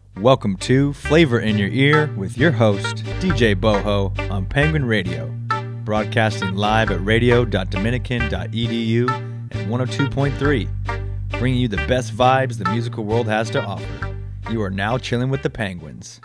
Welcome to Flavor in Your Ear with your host, DJ Boho, on Penguin Radio, broadcasting live at radio.dominican.edu and 102.3, bringing you the best vibes the musical world has to offer. You are now chilling with the Penguins.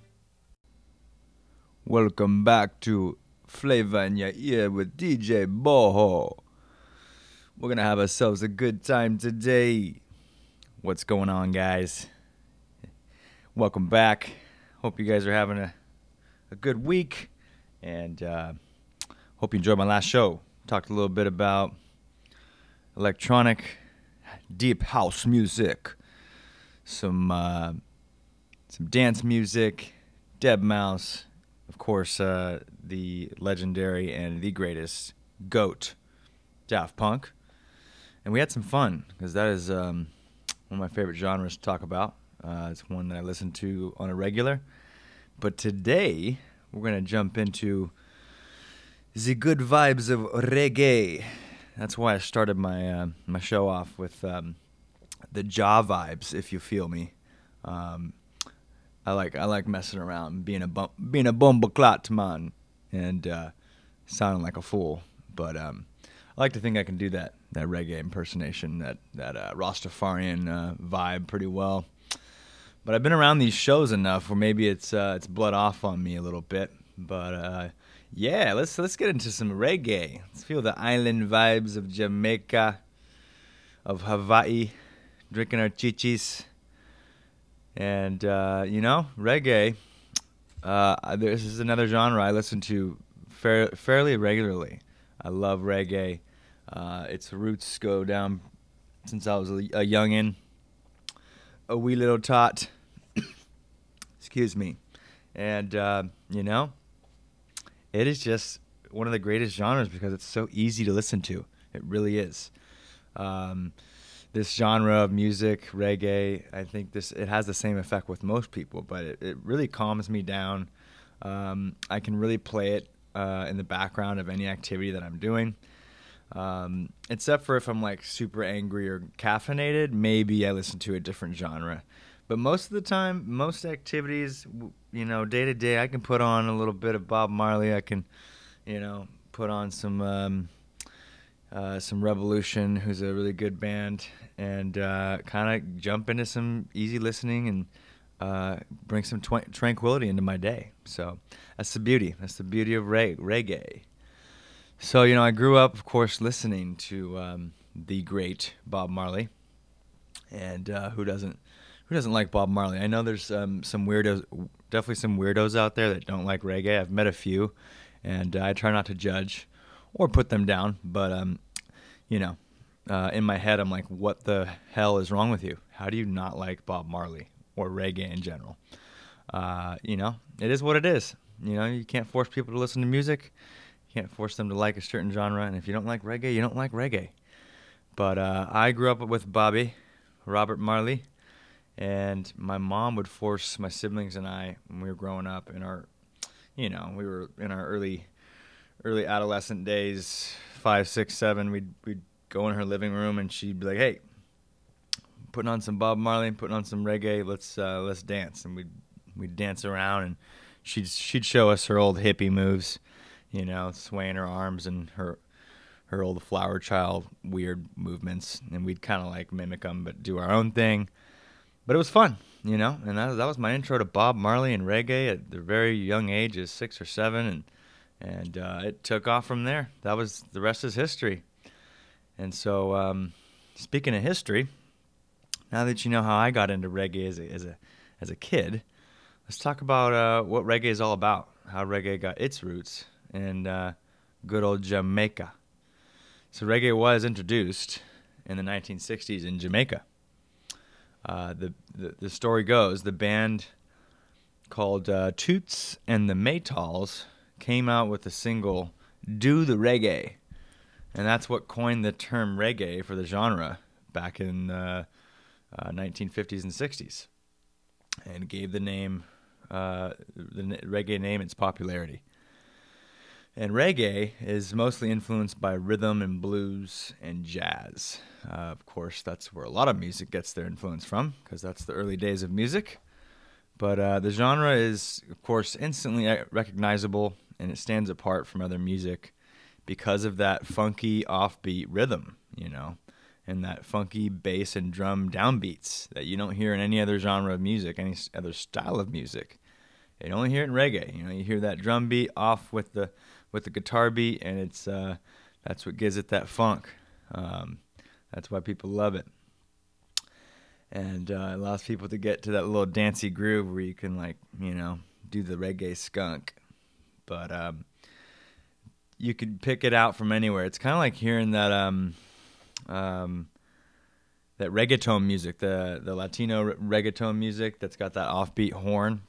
Welcome back to Flavor in Your Ear with DJ Boho. We're going to have ourselves a good time today. What's going on, guys? Welcome back. Hope you guys are having a good week, and hope you enjoyed my last show. Talked a little bit about electronic, deep house music, some dance music, deadmau5, of course, the legendary and the greatest GOAT, Daft Punk, and we had some fun because that is one of my favorite genres to talk about. It's one that I listen to on a regular. But today, we're going to jump into the good vibes of reggae. That's why I started my show off with the jaw vibes, if you feel me. I like messing around, being a bumbleclot man, and sounding like a fool. But I like to think I can do that reggae impersonation, that Rastafarian vibe pretty well. But I've been around these shows enough where maybe it's blood off on me a little bit. But yeah, let's get into some reggae. Let's feel the island vibes of Jamaica, of Hawaii, drinking our chichis. And reggae. This is another genre I listen to fairly regularly. I love reggae. Its roots go down since I was a youngin'. A wee little tot. Excuse me. And, it is just one of the greatest genres because it's so easy to listen to. It really is. This genre of music, reggae, I think it has the same effect with most people, but it really calms me down. I can really play it in the background of any activity that I'm doing. Except for if I'm like super angry or caffeinated, maybe I listen to a different genre. But most of the time, most activities, day to day, I can put on a little bit of Bob Marley. I can, put on some Revolution, who's a really good band, and kind of jump into some easy listening and bring some tranquility into my day. So that's the beauty. That's the beauty of reggae. So, I grew up, of course, listening to the great Bob Marley, and who doesn't like Bob Marley? I know there's some weirdos, definitely some weirdos out there that don't like reggae. I've met a few, and I try not to judge or put them down, but, in my head, I'm like, what the hell is wrong with you? How do you not like Bob Marley or reggae in general? It is what it is. You can't force people to listen to music. You can't force them to like a certain genre, and if you don't like reggae, you don't like reggae. But I grew up with Robert Marley, and my mom would force my siblings and I, when we were growing up, we were in our early adolescent days, 5, 6, 7, we'd go in her living room, and she'd be like, "Hey, putting on some Bob Marley, putting on some reggae, let's dance," and we'd dance around, and she'd show us her old hippie moves. Swaying her arms and her old flower child weird movements, and we'd kind of like mimic them but do our own thing. But it was fun, and that was my intro to Bob Marley and reggae at the very young age of 6 or 7, and it took off from there. The rest is history. And so, speaking of history, now that you know how I got into reggae as a kid, let's talk about what reggae is all about, how reggae got its roots in good old Jamaica. So reggae was introduced in the 1960s in Jamaica. The story goes, the band called Toots and the Maytals came out with the single "Do the Reggae," and that's what coined the term reggae for the genre back in the 1950s and 60s, and gave the reggae name its popularity. And reggae is mostly influenced by rhythm and blues and jazz. Of course, that's where a lot of music gets their influence from, because that's the early days of music. But the genre is, of course, instantly recognizable, and it stands apart from other music because of that funky offbeat rhythm, and that funky bass and drum downbeats that you don't hear in any other genre of music, any other style of music. You only hear it in reggae. You hear that drum beat off with the guitar beat, and it's that's what gives it that funk. That's why people love it, and it allows people to get to that little dancey groove where you can do the reggae skunk. But you could pick it out from anywhere. It's kind of like hearing that that reggaeton music, the Latino reggaeton music that's got that offbeat horn.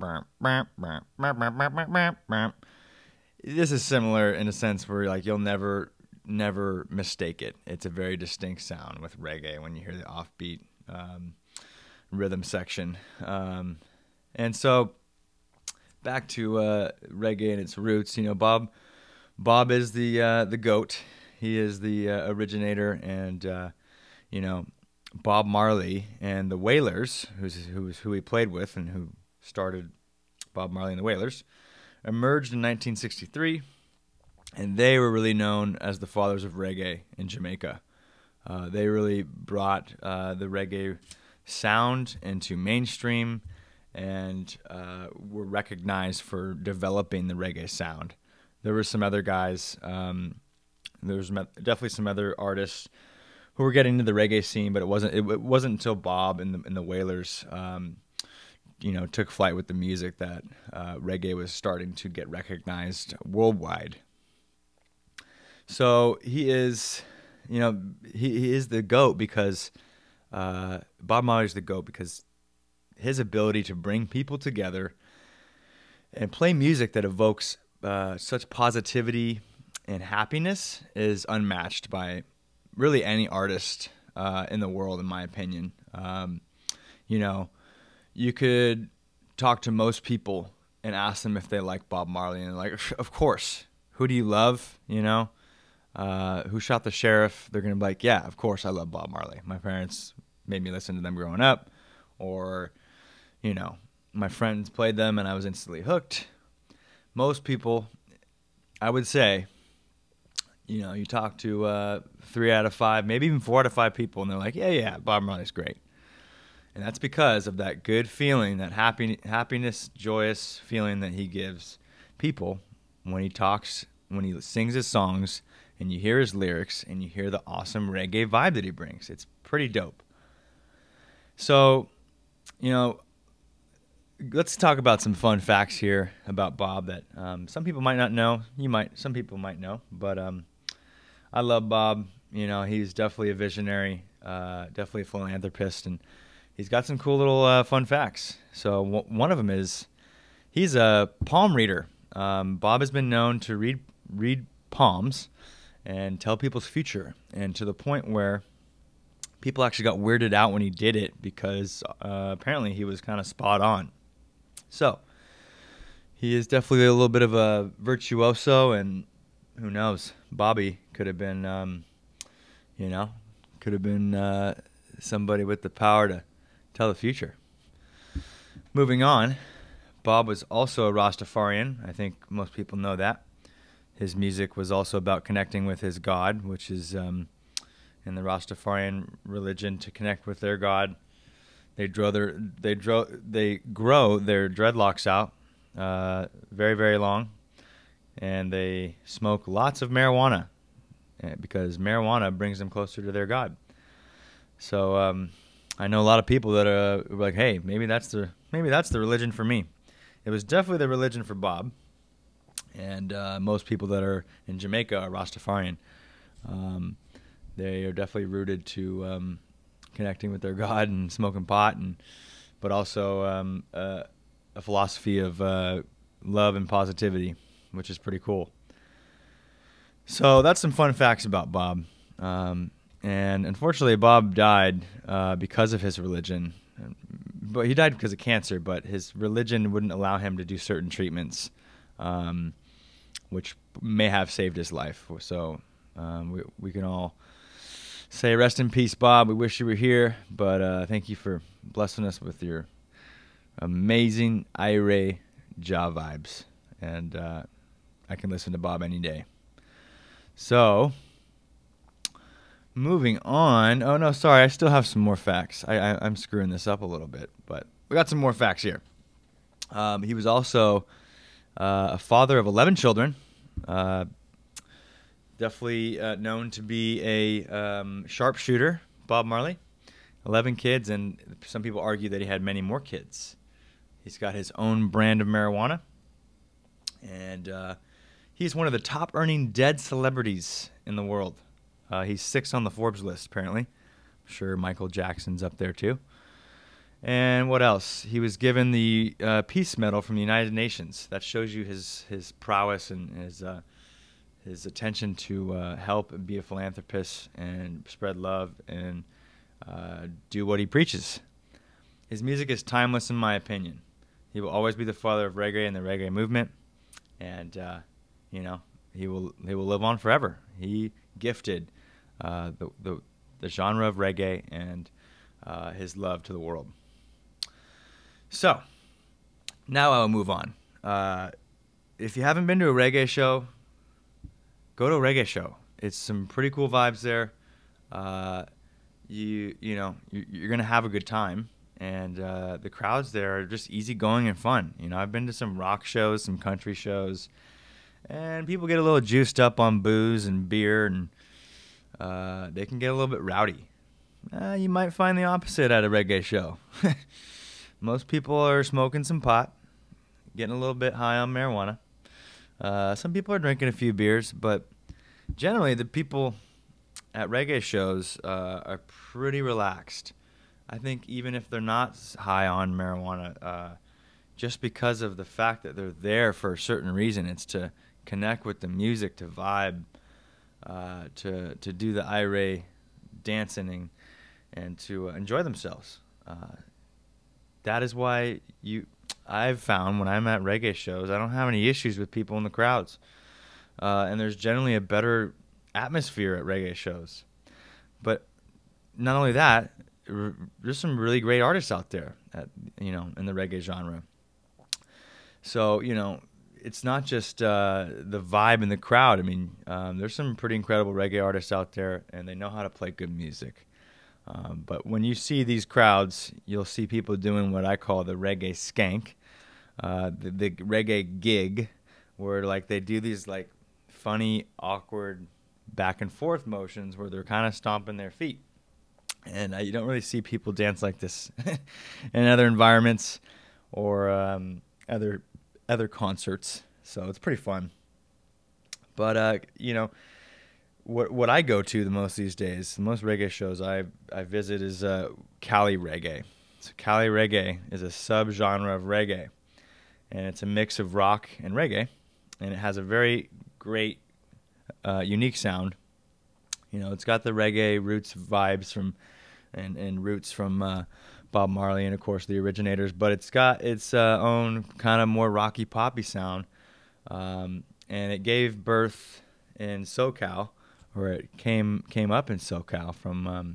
This is similar in a sense where you'll never mistake it. It's a very distinct sound with reggae when you hear the offbeat rhythm section. And so back to reggae and its roots. Bob is the GOAT. He is the originator, and Bob Marley and the Wailers, who he played with and who started Bob Marley and the Wailers, emerged in 1963, and they were really known as the fathers of reggae in Jamaica. They really brought the reggae sound into mainstream and were recognized for developing the reggae sound. There were some other guys. There was definitely some other artists who were getting into the reggae scene, but it wasn't until Bob and the Wailers, took flight with the music that reggae was starting to get recognized worldwide. So he is, he is the GOAT because Bob Marley is the GOAT because his ability to bring people together and play music that evokes such positivity and happiness is unmatched by really any artist in the world, in my opinion. You could talk to most people and ask them if they like Bob Marley, and of course. Who do you love? Who Shot the Sheriff? They're gonna be like, yeah, of course I love Bob Marley. My parents made me listen to them growing up, or my friends played them and I was instantly hooked. Most people, I would say, you talk to 3 out of 5, maybe even 4 out of 5 people, and they're like, yeah, Bob Marley's great. And that's because of that good feeling, that happiness, joyous feeling that he gives people when he talks, when he sings his songs, and you hear his lyrics, and you hear the awesome reggae vibe that he brings. It's pretty dope. So, let's talk about some fun facts here about Bob that some people might not know. Some people might know, but I love Bob. He's definitely a visionary, definitely a philanthropist, and he's got some cool little fun facts. So one of them is he's a palm reader. Bob has been known to read palms and tell people's future, and to the point where people actually got weirded out when he did it because apparently he was kind of spot on. So he is definitely a little bit of a virtuoso, and who knows, Bobby could have been, somebody with the power to tell the future. Moving on, Bob was also a Rastafarian. I think most people know that. His music was also about connecting with his God, which is in the Rastafarian religion, to connect with their God. They grow their dreadlocks out very, very long, and they smoke lots of marijuana because marijuana brings them closer to their God. So I know a lot of people that are like, hey, maybe that's the religion for me. It was definitely the religion for Bob, and most people that are in Jamaica are Rastafarian. They are definitely rooted to connecting with their God and smoking pot, but also a philosophy of love and positivity, which is pretty cool. So that's some fun facts about Bob. And unfortunately, Bob died because of his religion. But he died because of cancer, but his religion wouldn't allow him to do certain treatments, which may have saved his life. So we can all say rest in peace, Bob. We wish you were here, but thank you for blessing us with your amazing Ira jaw vibes, and I can listen to Bob any day. So, moving on. Oh no, sorry, I still have some more facts. I'm screwing this up a little bit, but we got some more facts here. He was also a father of 11 children. Definitely known to be a sharpshooter, Bob Marley. 11 kids, and some people argue that he had many more kids. He's got his own brand of marijuana, and he's one of the top earning dead celebrities in the world. He's 6th on the Forbes list, apparently. I'm sure Michael Jackson's up there, too. And what else? He was given the Peace Medal from the United Nations. That shows you his prowess and his attention to help and be a philanthropist and spread love and do what he preaches. His music is timeless, in my opinion. He will always be the father of reggae and the reggae movement, and he will live on forever. He gifted the genre of reggae and his love to the world. So now I'll move on. If you haven't been to a reggae show, go to a reggae show. It's some pretty cool vibes there. You're gonna have a good time, and the crowds there are just easygoing and fun. I've been to some rock shows, some country shows, and people get a little juiced up on booze and beer, and they can get a little bit rowdy. You might find the opposite at a reggae show. Most people are smoking some pot, getting a little bit high on marijuana. Some people are drinking a few beers, but generally the people at reggae shows are pretty relaxed. I think even if they're not high on marijuana, just because of the fact that they're there for a certain reason, it's to connect with the music, to vibe, to do the Ira dancing, and to enjoy themselves. That is why I've found when I'm at reggae shows, I don't have any issues with people in the crowds. And there's generally a better atmosphere at reggae shows. But not only that, there's some really great artists out there in the reggae genre. So, it's not just the vibe in the crowd. I mean, there's some pretty incredible reggae artists out there, and they know how to play good music. But when you see these crowds, you'll see people doing what I call the reggae skank, the reggae gig, where they do these funny, awkward back and forth motions where they're kind of stomping their feet. And you don't really see people dance like this in other environments or other concerts. So it's pretty fun. But what I go to the most these days, the most reggae shows I visit is Cali reggae. So Cali reggae is a subgenre of reggae, and it's a mix of rock and reggae, and it has a very great, unique sound. It's got the reggae roots vibes and roots from Bob Marley and, of course, the originators, but it's got its own kind of more rocky poppy sound, and it gave birth in SoCal, or it came up in SoCal from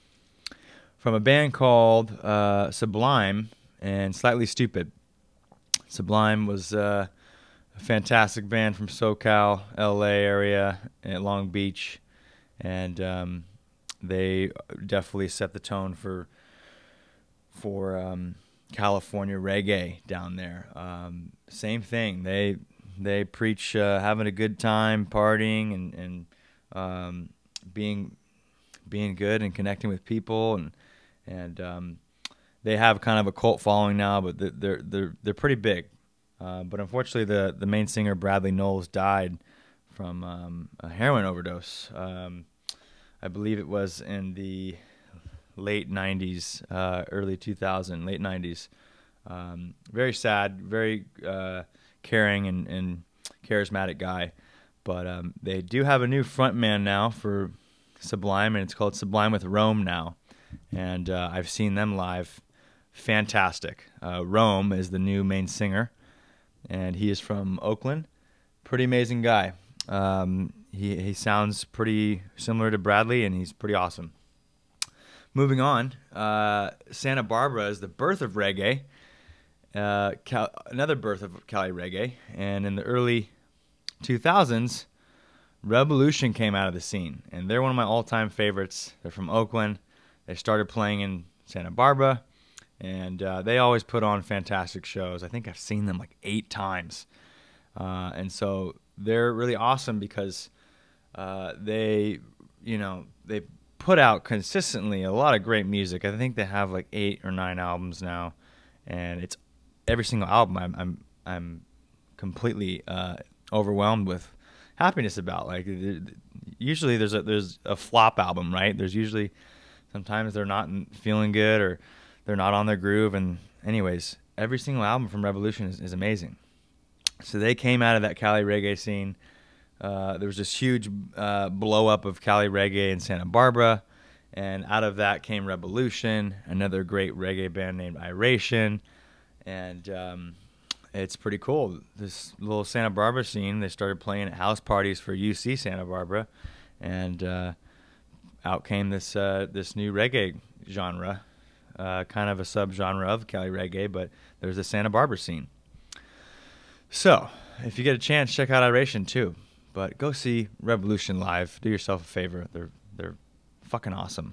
a band called Sublime and Slightly Stoopid. Sublime was a fantastic band from SoCal, LA area, at Long Beach, and they definitely set the tone for California reggae down there. Same thing. They preach having a good time, partying, and being good and connecting with people, and they have kind of a cult following now, but they're pretty big. But unfortunately, the main singer Bradley Knowles died from a heroin overdose. I believe it was in the late 90s, early 2000, late 90s. Very sad, very caring and charismatic guy. But they do have a new frontman now for Sublime, and it's called Sublime with Rome now. And I've seen them live. Fantastic. Rome is the new main singer, and he is from Oakland. Pretty amazing guy. He sounds pretty similar to Bradley, and he's pretty awesome. Moving on, Santa Barbara is the birth of reggae, another birth of Cali reggae, and in the early 2000s, Revolution came out of the scene, and they're one of my all-time favorites. They're from Oakland. They started playing in Santa Barbara, and they always put on fantastic shows. I think I've seen them like 8 times, and so they're really awesome because they put out consistently a lot of great music. I think they have like 8 or 9 albums now, and it's every single album I'm completely overwhelmed with happiness about. Like usually there's a flop album, right? There's usually sometimes they're not feeling good or they're not on their groove. And anyways, every single album from Revolution is amazing. So they came out of that Cali reggae scene. There was this huge blow up of Cali reggae in Santa Barbara, and out of that came Revolution, another great reggae band named Iration, and it's pretty cool. This little Santa Barbara scene, they started playing at house parties for UC Santa Barbara, and out came this new reggae genre, kind of a subgenre of Cali reggae, but there's the Santa Barbara scene. So if you get a chance, check out Iration too. But go see Revolution live. Do yourself a favor. They're fucking awesome.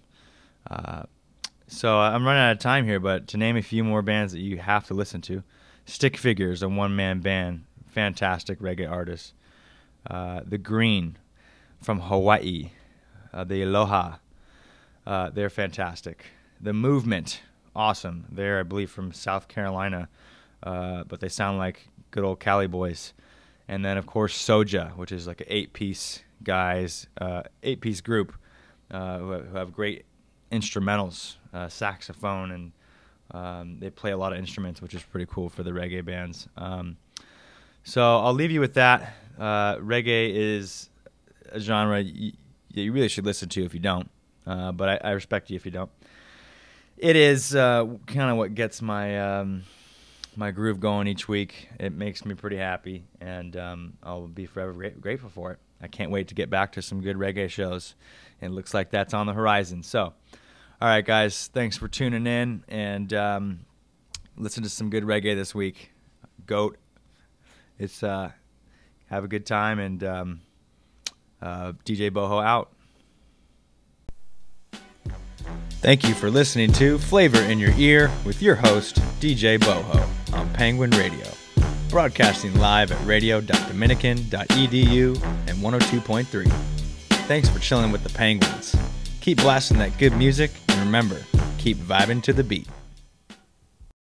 So I'm running out of time here, but to name a few more bands that you have to listen to. Stick Figures, a one-man band. Fantastic reggae artist. The Green from Hawaii. The Aloha. They're fantastic. The Movement. Awesome. They're, I believe, from South Carolina. But they sound like good old Cali boys. And then, of course, Soja, which is like an 8-piece guys, 8-piece group who have great instrumentals, saxophone, and they play a lot of instruments, which is pretty cool for the reggae bands. So I'll leave you with that. Reggae is a genre you really should listen to if you don't, but I respect you if you don't. It is kind of what gets my groove going each week. It makes me pretty happy, and I'll be forever grateful for it. I can't wait to get back to some good reggae shows, and it looks like that's on the horizon. So, all right, guys, thanks for tuning in, and listen to some good reggae this week. Goat. It's have a good time, and DJ Boho out. Thank you for listening to Flavor in Your Ear with your host, DJ Boho, on Penguin Radio, broadcasting live at radio.dominican.edu and 102.3. Thanks for chilling with the Penguins. Keep blasting that good music, and remember, keep vibing to the beat.